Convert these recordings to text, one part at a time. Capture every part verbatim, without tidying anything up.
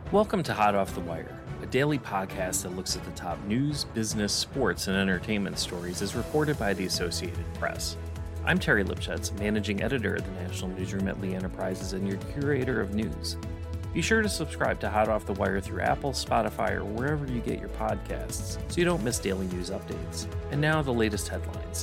Welcome to Hot Off the Wire, a daily podcast that looks at the top news, business, sports, and entertainment stories as reported by the Associated Press. I'm Terry Lipschutz, managing editor at the National Newsroom at Lee Enterprises and your curator of news. Be sure to subscribe to Hot Off the Wire through Apple, Spotify, or wherever you get your podcasts so you don't miss daily news updates. And now the latest headlines.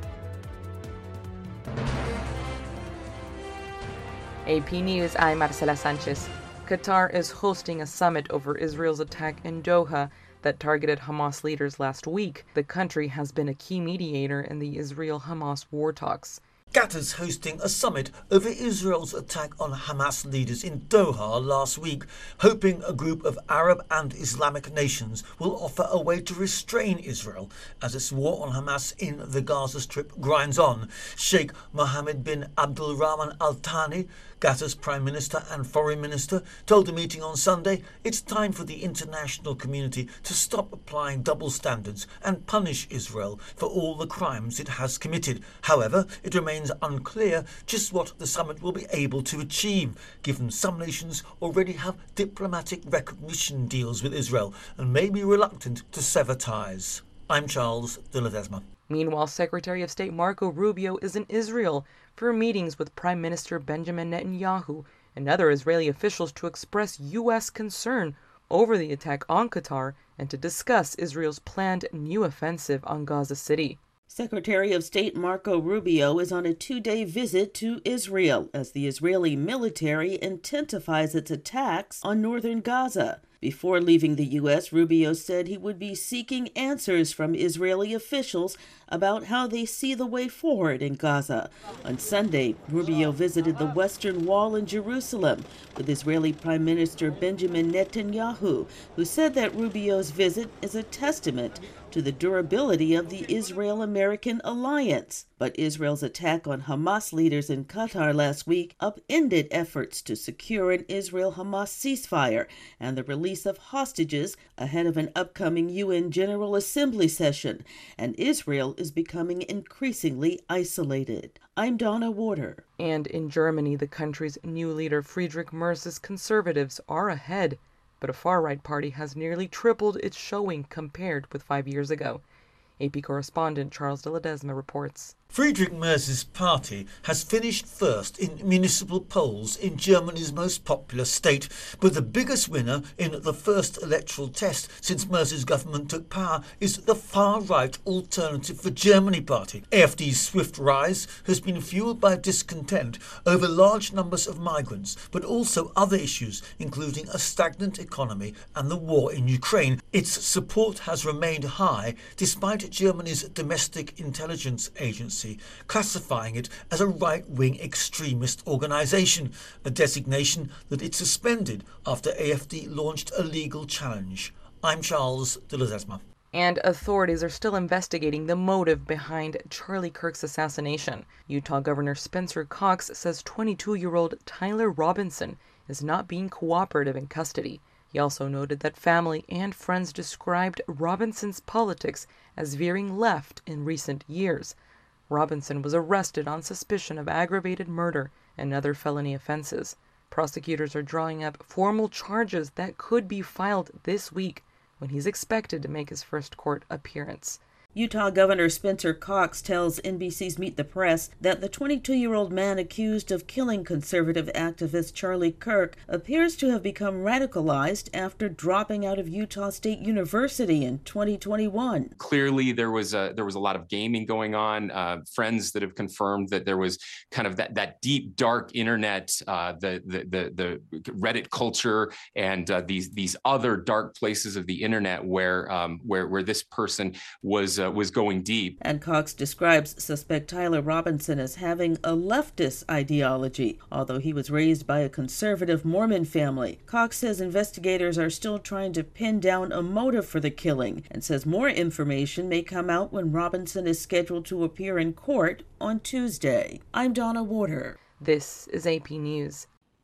A P News, I'm Marcela Sanchez. Qatar is hosting a summit over Israel's attack in Doha that targeted Hamas leaders last week. The country has been a key mediator in the Israel-Hamas war talks. Qatar's hosting a summit over Israel's attack on Hamas leaders in Doha last week, hoping a group of Arab and Islamic nations will offer a way to restrain Israel as its war on Hamas in the Gaza Strip grinds on. Sheikh Mohammed bin Abdul Rahman Al Thani, Qatar's Prime Minister and Foreign Minister, told a meeting on Sunday it's time for the international community to stop applying double standards and punish Israel for all the crimes it has committed. However, it remains unclear just what the summit will be able to achieve, given some nations already have diplomatic recognition deals with Israel and may be reluctant to sever ties. I'm Charles de Ledesma. Meanwhile, Secretary of State Marco Rubio is in Israel for meetings with Prime Minister Benjamin Netanyahu and other Israeli officials to express U S concern over the attack on Qatar and to discuss Israel's planned new offensive on Gaza City. Secretary of State Marco Rubio is on a two-day visit to Israel as the Israeli military intensifies its attacks on northern Gaza. Before leaving the U S, Rubio said he would be seeking answers from Israeli officials about how they see the way forward in Gaza. On Sunday, Rubio visited the Western Wall in Jerusalem with Israeli Prime Minister Benjamin Netanyahu, who said that Rubio's visit is a testament to the durability of the Israel-American alliance. But Israel's attack on Hamas leaders in Qatar last week upended efforts to secure an Israel-Hamas ceasefire and the release of hostages ahead of an upcoming U N General Assembly session, and Israel is becoming increasingly isolated. I'm Donna Warder. And in Germany, the country's new leader Friedrich Merz's conservatives are ahead, but a far-right party has nearly tripled its showing compared with five years ago. A P correspondent Charles de Ledesma reports. Friedrich Merz's party has finished first in municipal polls in Germany's most popular state, but the biggest winner in the first electoral test since Merz's government took power is the far-right Alternative for Germany party. A F D's swift rise has been fueled by discontent over large numbers of migrants, but also other issues, including a stagnant economy and the war in Ukraine. Its support has remained high despite Germany's domestic intelligence agency classifying it as a right-wing extremist organisation, a designation that it suspended after A F D launched a legal challenge. I'm Charles de Ledesma. And authorities are still investigating the motive behind Charlie Kirk's assassination. Utah Governor Spencer Cox says twenty-two-year-old Tyler Robinson is not being cooperative in custody. He also noted that family and friends described Robinson's politics as veering left in recent years. Robinson was arrested on suspicion of aggravated murder and other felony offenses. Prosecutors are drawing up formal charges that could be filed this week when he's expected to make his first court appearance. Utah Governor Spencer Cox tells N B C's Meet the Press that the twenty-two-year-old man accused of killing conservative activist Charlie Kirk appears to have become radicalized after dropping out of Utah State University in twenty twenty-one. Clearly, there was a, there was a lot of gaming going on. Uh, friends that have confirmed that there was kind of that, that deep, dark internet, uh, the, the the the Reddit culture, and uh, these these other dark places of the internet where um, where where this person was. Uh, was going deep. And Cox describes suspect Tyler Robinson as having a leftist ideology, although he was raised by a conservative Mormon family. Cox says investigators are still trying to pin down a motive for the killing and says more information may come out when Robinson is scheduled to appear in court on Tuesday. I'm Donna Warder. This is A P News.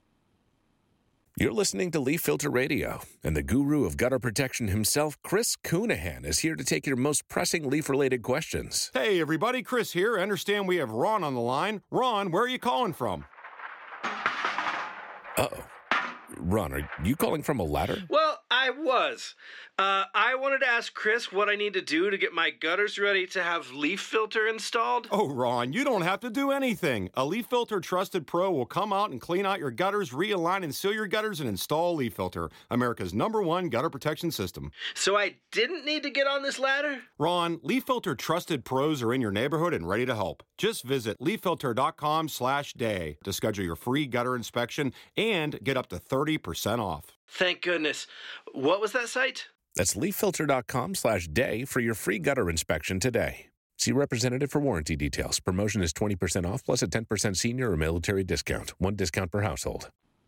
You're listening to Leaf Filter Radio, and the guru of gutter protection himself, Chris Coonahan, is here to take your most pressing leaf-related questions. Hey, everybody, Chris here. I understand we have Ron on the line. Ron, where are you calling from? Uh-oh. Ron, are you calling from a ladder? Well, I was. Uh, I wanted to ask Chris what I need to do to get my gutters ready to have leaf filter installed. Oh, Ron, you don't have to do anything. A Leaf Filter Trusted Pro will come out and clean out your gutters, realign and seal your gutters, and install Leaf Filter, America's number one gutter protection system. So I didn't need to get on this ladder? Ron, Leaf Filter Trusted Pros are in your neighborhood and ready to help. Just visit leaf filter dot com slash day to schedule your free gutter inspection and get up to thirty percent off. Thank goodness. What was that site? That's leaf filter dot com slash day for your free gutter inspection today. See representative for warranty details. Promotion is twenty percent off plus a ten percent senior or military discount. One discount per household.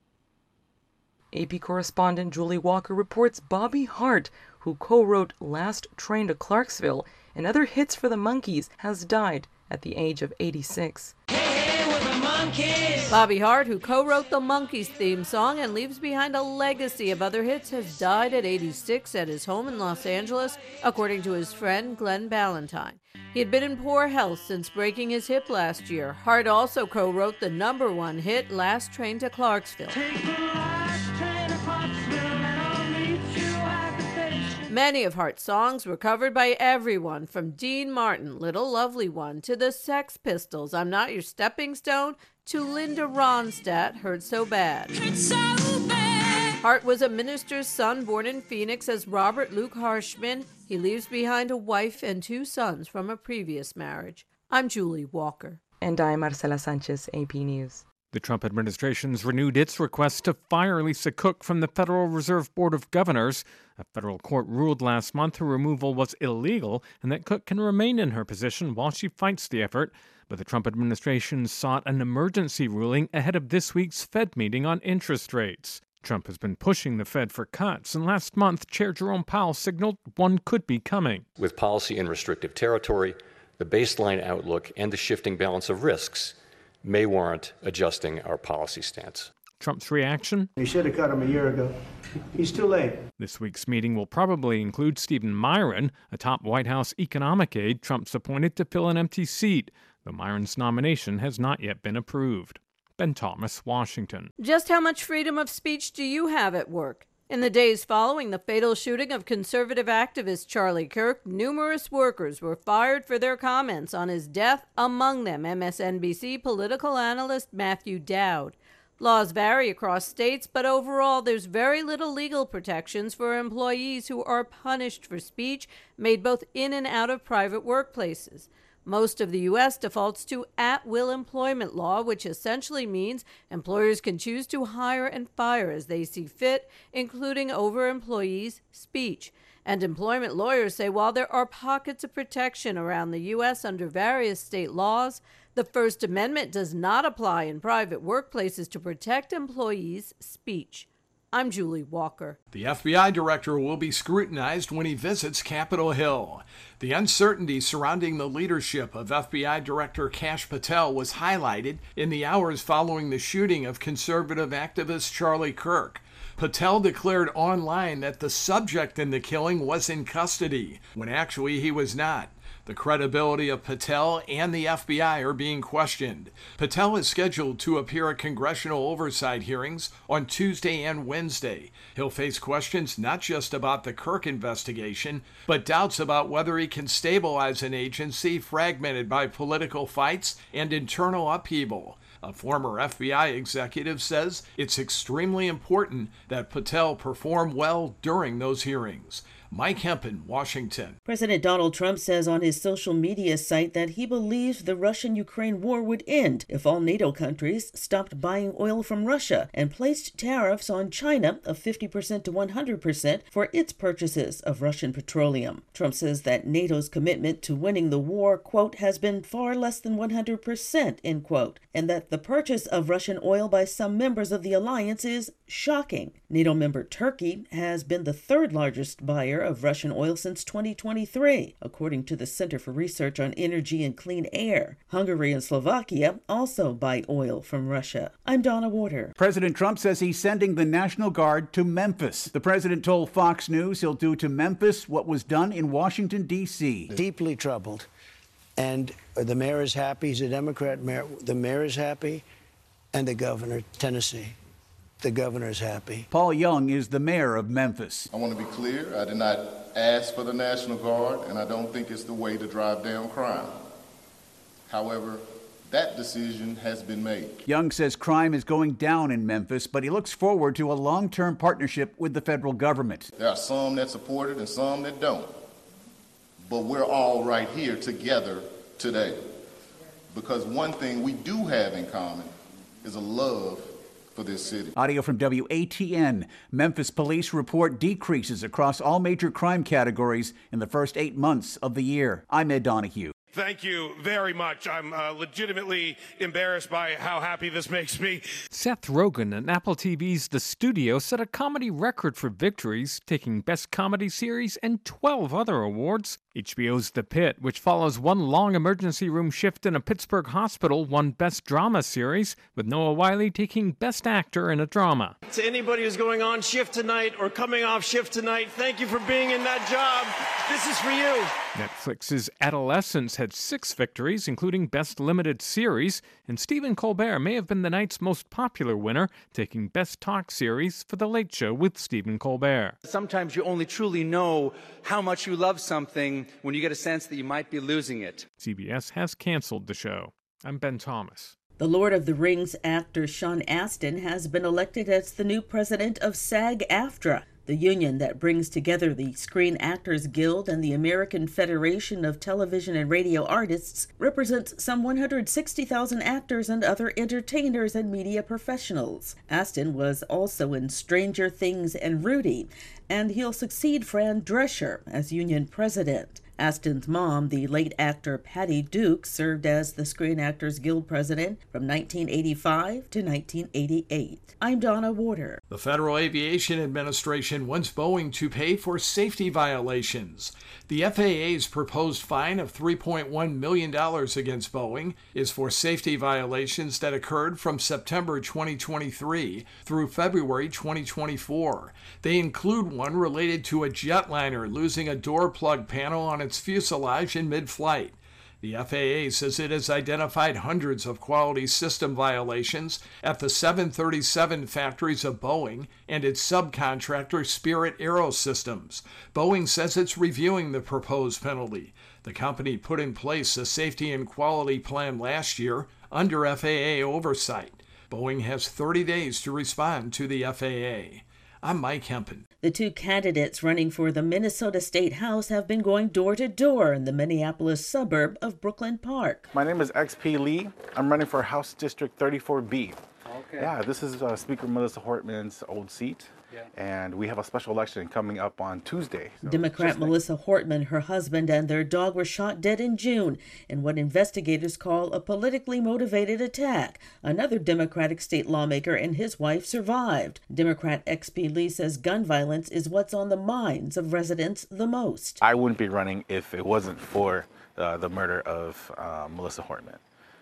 A P correspondent Julie Walker reports Bobby Hart, who co-wrote Last Train to Clarksville and other hits for the Monkees, has died at the age of eighty-six. Bobby Hart, who co-wrote the Monkees theme song and leaves behind a legacy of other hits, has died at eighty-six at his home in Los Angeles, according to his friend Glenn Ballantyne. He had been in poor health since breaking his hip last year. Hart also co-wrote the number one hit, Last Train to Clarksville. Many of Hart's songs were covered by everyone, from Dean Martin, Little Lovely One, to the Sex Pistols, I'm Not Your Stepping Stone, to Linda Ronstadt, Hurt So Bad. Hurt so bad. Hart was a minister's son born in Phoenix as Robert Luke Harshman. He leaves behind a wife and two sons from a previous marriage. I'm Julie Walker. And I'm Marcela Sanchez, A P News. The Trump administration's renewed its request to fire Lisa Cook from the Federal Reserve Board of Governors. A federal court ruled last month her removal was illegal and that Cook can remain in her position while she fights the effort. But the Trump administration sought an emergency ruling ahead of this week's Fed meeting on interest rates. Trump has been pushing the Fed for cuts, and last month, Chair Jerome Powell signaled one could be coming. With policy in restrictive territory, the baseline outlook, and the shifting balance of risks may warrant adjusting our policy stance. Trump's reaction? They should have cut him a year ago. He's too late. This week's meeting will probably include Stephen Myron, a top White House economic aide Trump's appointed to fill an empty seat, though Myron's nomination has not yet been approved. Ben Thomas, Washington. Just how much freedom of speech do you have at work? In the days following the fatal shooting of conservative activist Charlie Kirk, numerous workers were fired for their comments on his death, among them M S N B C political analyst Matthew Dowd. Laws vary across states, but overall there's very little legal protections for employees who are punished for speech made both in and out of private workplaces. Most of the U S defaults to at-will employment law, which essentially means employers can choose to hire and fire as they see fit, including over employees' speech. And employment lawyers say while there are pockets of protection around the U S under various state laws, the First Amendment does not apply in private workplaces to protect employees' speech. I'm Julie Walker. The F B I director will be scrutinized when he visits Capitol Hill. The uncertainty surrounding the leadership of F B I Director Kash Patel was highlighted in the hours following the shooting of conservative activist Charlie Kirk. Patel declared online that the subject in the killing was in custody, when actually he was not. The credibility of Patel and the F B I are being questioned. Patel is scheduled to appear at congressional oversight hearings on Tuesday and Wednesday. He'll face questions not just about the Kirk investigation, but doubts about whether he can stabilize an agency fragmented by political fights and internal upheaval. A former F B I executive says it's extremely important that Patel perform well during those hearings. Mike Hempen, Washington. President Donald Trump says on his social media site that he believes the Russian-Ukraine war would end if all NATO countries stopped buying oil from Russia and placed tariffs on China of fifty percent to one hundred percent for its purchases of Russian petroleum. Trump says that NATO's commitment to winning the war, quote, has been far less than one hundred percent, end quote, and that the purchase of Russian oil by some members of the alliance is shocking. NATO member Turkey has been the third largest buyer of Russian oil since twenty twenty-three, according to the Center for Research on Energy and Clean Air. Hungary and Slovakia also buy oil from Russia. I'm Donna Warder. President Trump says he's sending the National Guard to Memphis. The president told Fox News he'll do to Memphis what was done in Washington, D C Deeply troubled. And the mayor is happy. He's a Democrat mayor. The mayor is happy. And the governor, Tennessee. the governor's happy. Paul Young is the mayor of Memphis. I want to be clear. I did not ask for the National Guard, and I don't think it's the way to drive down crime. However, that decision has been made. Young says crime is going down in Memphis, but he looks forward to a long-term partnership with the federal government. There are some that support it and some that don't. But we're all right here together today. Because one thing we do have in common is a love for this city. Audio from W A T N. Memphis police report decreases across all major crime categories in the first eight months of the year. I'm Ed Donahue. Thank you very much. I'm uh, legitimately embarrassed by how happy this makes me. Seth Rogen and Apple T V's The Studio set a comedy record for victories, taking Best Comedy Series and twelve other awards. H B O's The Pit, which follows one long emergency room shift in a Pittsburgh hospital, won Best Drama Series, with Noah Wyle taking Best Actor in a Drama. To anybody who's going on shift tonight or coming off shift tonight, thank you for being in that job. This is for you. Netflix's Adolescence had six victories, including Best Limited Series, and Stephen Colbert may have been the night's most popular winner, taking Best Talk Series for The Late Show with Stephen Colbert. Sometimes you only truly know how much you love something when you get a sense that you might be losing it. C B S has canceled the show. I'm Ben Thomas. The Lord of the Rings actor Sean Astin has been elected as the new president of SAG-AFTRA, the union that brings together the Screen Actors Guild and the American Federation of Television and Radio Artists. Represents some one hundred sixty thousand actors and other entertainers and media professionals. Astin was also in Stranger Things and Rudy, and he'll succeed Fran Drescher as union president. Astin's mom, the late actor Patty Duke, served as the Screen Actors Guild president from nineteen eighty-five to nineteen eighty-eight. I'm Donna Warder. The Federal Aviation Administration wants Boeing to pay for safety violations. The F A A's proposed fine of three point one million dollars against Boeing is for safety violations that occurred from September twenty twenty-three through February twenty twenty-four. They include one related to a jetliner losing a door plug panel on its fuselage in mid-flight. The F A A says it has identified hundreds of quality system violations at the seven thirty-seven factories of Boeing and its subcontractor Spirit AeroSystems. Boeing says it's reviewing the proposed penalty. The company put in place a safety and quality plan last year under F A A oversight. Boeing has thirty days to respond to the F A A. I'm Mike Hempen. The two candidates running for the Minnesota State House have been going door to door in the Minneapolis suburb of Brooklyn Park. My name is X P Lee. I'm running for House District thirty-four B. Okay. Yeah, this is uh, Speaker Melissa Hortman's old seat. Yeah. And we have a special election coming up on Tuesday. So Democrat Melissa Hortman, her husband, and their dog were shot dead in June in what investigators call a politically motivated attack. Another Democratic state lawmaker and his wife survived. Democrat X P Lee says gun violence is what's on the minds of residents the most. I wouldn't be running if it wasn't for uh, the murder of uh, Melissa Hortman.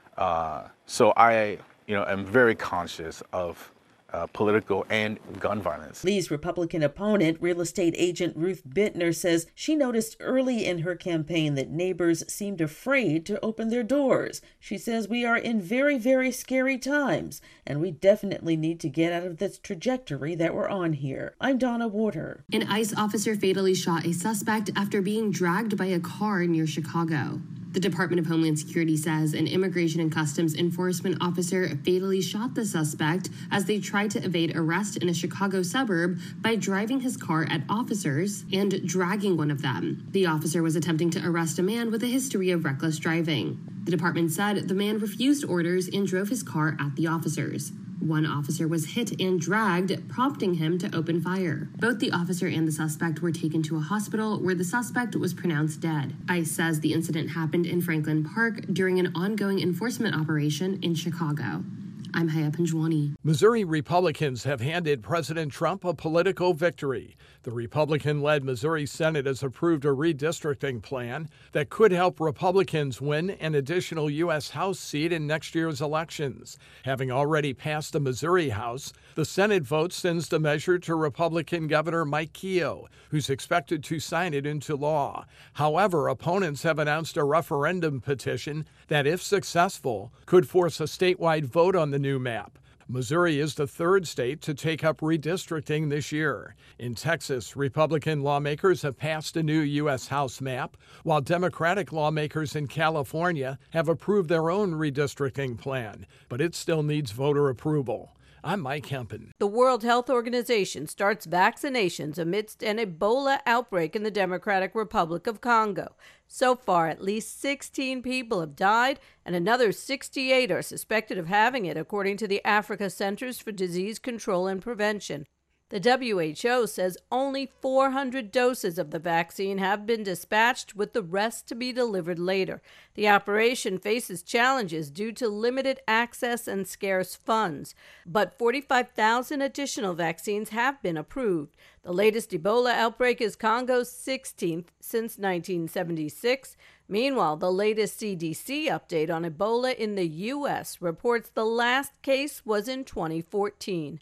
Uh, so I, you know, am very conscious of Uh, political and gun violence. Lee's Republican opponent, real estate agent Ruth Bittner, says she noticed early in her campaign that neighbors seemed afraid to open their doors. She says we are in very, very scary times, and we definitely need to get out of this trajectory that we're on here. I'm Donna Warder. An ICE officer fatally shot a suspect after being dragged by a car near Chicago. The Department of Homeland Security says an Immigration and Customs Enforcement officer fatally shot the suspect as they tried to evade arrest in a Chicago suburb by driving his car at officers and dragging one of them. The officer was attempting to arrest a man with a history of reckless driving. The department said the man refused orders and drove his car at the officers. One officer was hit and dragged, prompting him to open fire. Both the officer and the suspect were taken to a hospital where the suspect was pronounced dead. ICE says the incident happened in Franklin Park during an ongoing enforcement operation in Chicago. I'm Haya Panjwani. Missouri Republicans have handed President Trump a political victory. The Republican-led Missouri Senate has approved a redistricting plan that could help Republicans win an additional U S House seat in next year's elections. Having already passed the Missouri House, the Senate vote sends the measure to Republican Governor Mike Keogh, who's expected to sign it into law. However, opponents have announced a referendum petition that, if successful, could force a statewide vote on the new map. Missouri is the third state to take up redistricting this year. In Texas, Republican lawmakers have passed a new U S House map, while Democratic lawmakers in California have approved their own redistricting plan, but it still needs voter approval. I'm Mike Hempen. The World Health Organization starts vaccinations amidst an Ebola outbreak in the Democratic Republic of Congo. So far, at least sixteen people have died, and another sixty-eight are suspected of having it, according to the Africa Centers for Disease Control and Prevention. The W H O says only four hundred doses of the vaccine have been dispatched, with the rest to be delivered later. The operation faces challenges due to limited access and scarce funds, but forty-five thousand additional vaccines have been approved. The latest Ebola outbreak is Congo's sixteenth since nineteen seventy-six. Meanwhile, the latest C D C update on Ebola in the U S reports the last case was in twenty fourteen.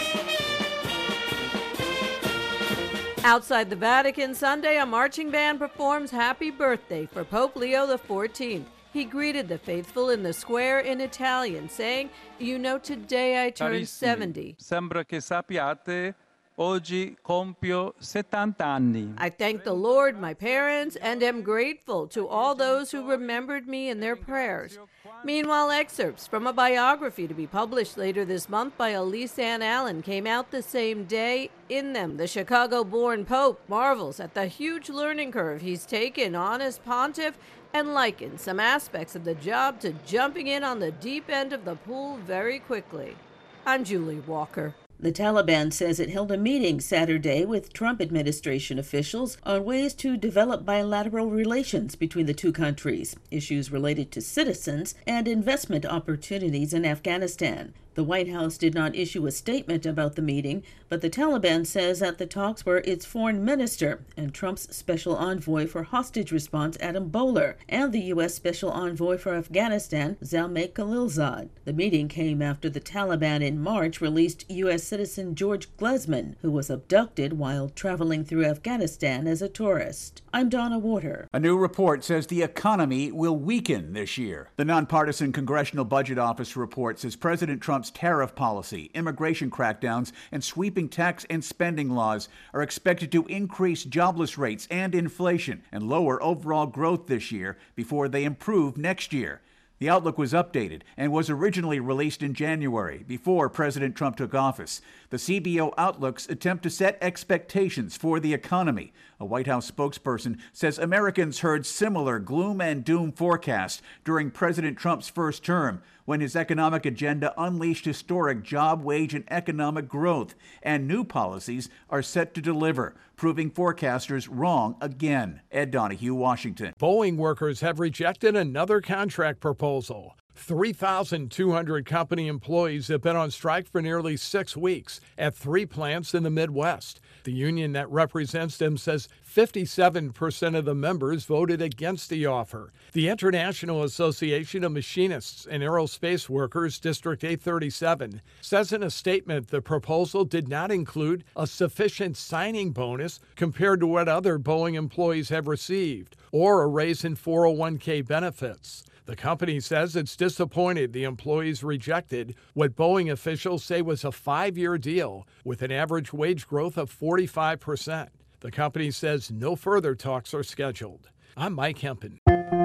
Outside the Vatican Sunday, a marching band performs Happy Birthday for Pope Leo the fourteenth. He greeted the faithful in the square in Italian, saying, "You know, today I turned seventy. Sembra che sappiate, oggi compio settanta anni. I thank the Lord, my parents, and am grateful to all those who remembered me in their prayers." Meanwhile, excerpts from a biography to be published later this month by Elise Ann Allen came out the same day. In them, the Chicago-born Pope marvels at the huge learning curve he's taken on as pontiff and likens some aspects of the job to jumping in on the deep end of the pool very quickly. I'm Julie Walker. The Taliban says it held a meeting Saturday with Trump administration officials on ways to develop bilateral relations between the two countries, issues related to citizens, and investment opportunities in Afghanistan. The White House did not issue a statement about the meeting, but the Taliban says at the talks were its foreign minister and Trump's special envoy for hostage response, Adam Bowler, and the U S special envoy for Afghanistan, Zalmay Khalilzad. The meeting came after the Taliban in March released U S citizen George Glesman, who was abducted while traveling through Afghanistan as a tourist. I'm Donna Water. A new report says the economy will weaken this year. The nonpartisan Congressional Budget Office report says President Trump's tariff policy, immigration crackdowns, and sweeping tax and spending laws are expected to increase jobless rates and inflation and lower overall growth this year before they improve next year. The outlook was updated and was originally released in January, before President Trump took office. The C B O outlooks attempt to set expectations for the economy. A White House spokesperson says Americans heard similar gloom and doom forecasts during President Trump's first term, when his economic agenda unleashed historic job, wage, and economic growth, and new policies are set to deliver, proving forecasters wrong again. Ed Donahue, Washington. Boeing workers have rejected another contract proposal. three thousand two hundred company employees have been on strike for nearly six weeks at three plants in the Midwest. The union that represents them says fifty-seven percent of the members voted against the offer. The International Association of Machinists and Aerospace Workers, District eight thirty-seven, says in a statement the proposal did not include a sufficient signing bonus compared to what other Boeing employees have received, or a raise in four oh one k benefits. The company says it's disappointed the employees rejected what Boeing officials say was a five-year deal with an average wage growth of forty-five percent. The company says no further talks are scheduled. I'm Mike Hempen.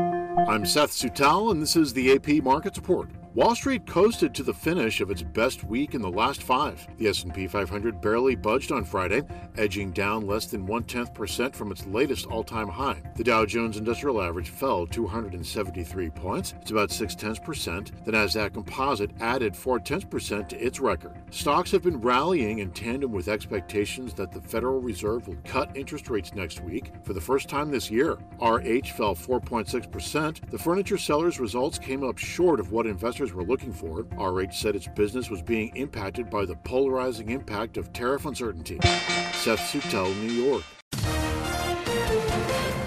I'm Seth Sutal, and this is the A P Markets Report. Wall Street coasted to the finish of its best week in the last five. The S and P five hundred barely budged on Friday, edging down less than one-tenth percent from its latest all-time high. The Dow Jones Industrial Average fell two hundred seventy-three points. It's about six-tenths percent. The Nasdaq Composite added four-tenths percent to its record. Stocks have been rallying in tandem with expectations that the Federal Reserve will cut interest rates next week for the first time this year. R H fell four point six percent. The furniture seller's results came up short of what investors were looking for. R H said its business was being impacted by the polarizing impact of tariff uncertainty. Seth Sutel, New York.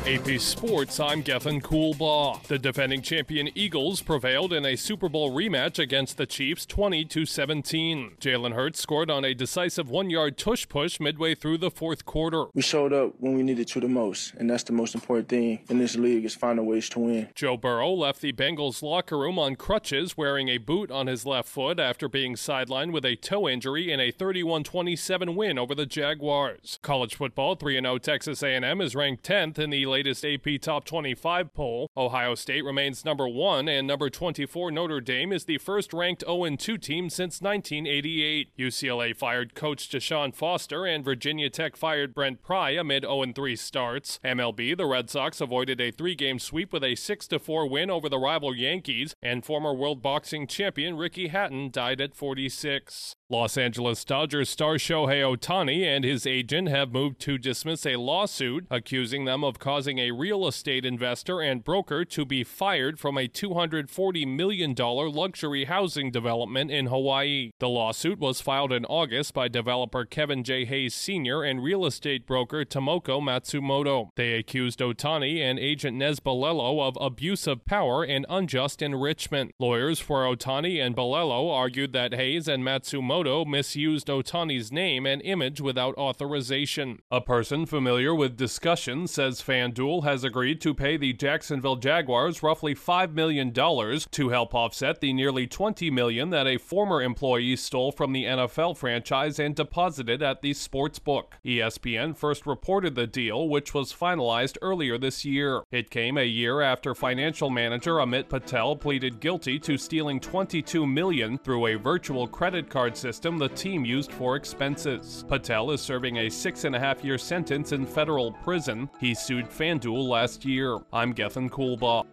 A P Sports, I'm Gethin Coolbaugh. The defending champion Eagles prevailed in a Super Bowl rematch against the Chiefs twenty to seventeen. Jalen Hurts scored on a decisive one-yard tush-push midway through the fourth quarter. We showed up when we needed to the most, and that's the most important thing in this league is finding ways to win. Joe Burrow left the Bengals locker room on crutches, wearing a boot on his left foot after being sidelined with a toe injury in a thirty-one twenty-seven win over the Jaguars. College football, three and oh Texas A and M is ranked tenth in the latest A P Top twenty-five poll. Ohio State remains number one, and number twenty-four Notre Dame is the first-ranked oh and two team since nineteen eighty-eight. U C L A fired coach Deshaun Foster, and Virginia Tech fired Brent Pry amid oh and three starts. M L B, the Red Sox avoided a three-game sweep with a six to four win over the rival Yankees, and former World Boxing champion Ricky Hatton died at forty-six. Los Angeles Dodgers star Shohei Ohtani and his agent have moved to dismiss a lawsuit accusing them of causing a real estate investor and broker to be fired from a two hundred forty million dollars luxury housing development in Hawaii. The lawsuit was filed in August by developer Kevin J. Hayes Senior and real estate broker Tomoko Matsumoto. They accused Ohtani and agent Nez Balelo of abuse of power and unjust enrichment. Lawyers for Ohtani and Balelo argued that Hayes and Matsumoto misused Ohtani's name and image without authorization. A person familiar with discussions says FanDuel has agreed to pay the Jacksonville Jaguars roughly five million dollars to help offset the nearly twenty million dollars that a former employee stole from the N F L franchise and deposited at the sportsbook. E S P N first reported the deal, which was finalized earlier this year. It came a year after financial manager Amit Patel pleaded guilty to stealing twenty-two million dollars through a virtual credit card system the team used for expenses. Patel is serving a six and a half year sentence in federal prison. He sued FanDuel last year. I'm Gethin Coolbaugh.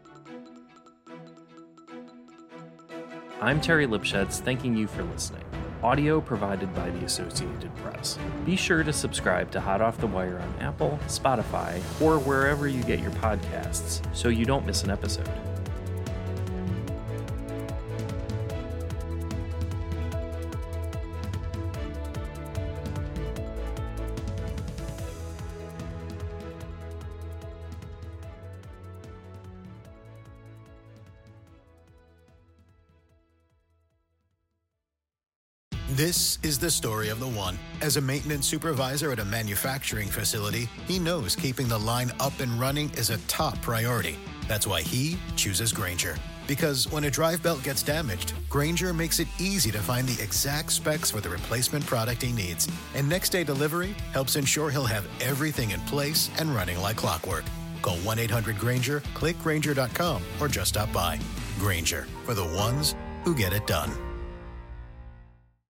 I'm Terry Lipschutz, thanking you for listening. Audio provided by the Associated Press. Be sure to subscribe to Hot Off the Wire on Apple, Spotify, or wherever you get your podcasts so you don't miss an episode. This is the story of the one. As a maintenance supervisor at a manufacturing facility, he knows keeping the line up and running is a top priority. That's why he chooses Grainger. Because when a drive belt gets damaged, Grainger makes it easy to find the exact specs for the replacement product he needs. And next day delivery helps ensure he'll have everything in place and running like clockwork. Call one eight hundred Grainger, click Grainger dot com, or just stop by. Grainger, for the ones who get it done.